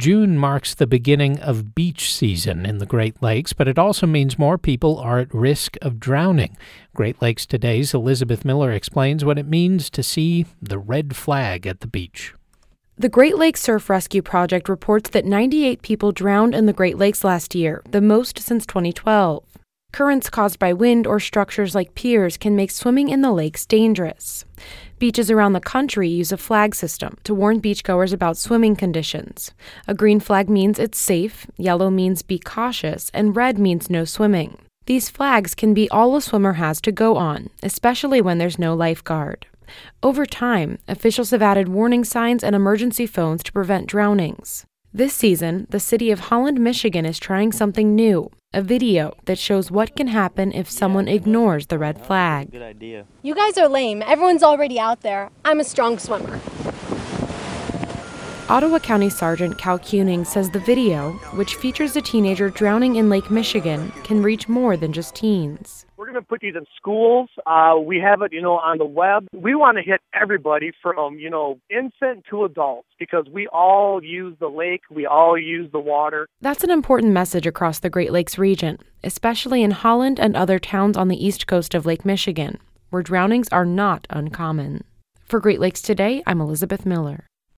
June marks the beginning of beach season in the Great Lakes, but it also means more people are at risk of drowning. Great Lakes Today's Elizabeth Miller explains what it means to see the red flag at the beach. The Great Lakes Surf Rescue Project reports that 98 people drowned in the Great Lakes last year, the most since 2012. Currents caused by wind or structures like piers can make swimming in the lakes dangerous. Beaches around the country use a flag system to warn beachgoers about swimming conditions. A green flag means it's safe, yellow means be cautious, and red means no swimming. These flags can be all a swimmer has to go on, especially when there's no lifeguard. Over time, officials have added warning signs and emergency phones to prevent drownings. This season, the city of Holland, Michigan is trying something new, a video that shows what can happen if someone ignores the red flag. Good idea. You guys are lame. Everyone's already out there. I'm a strong swimmer. Ottawa County Sergeant Cal Kuning says the video, which features a teenager drowning in Lake Michigan, can reach more than just teens. We're going to put these in schools. We have it, on the web. We want to hit everybody from, infant to adults because we all use the lake. We all use the water. That's an important message across the Great Lakes region, especially in Holland and other towns on the east coast of Lake Michigan, where drownings are not uncommon. For Great Lakes Today, I'm Elizabeth Miller.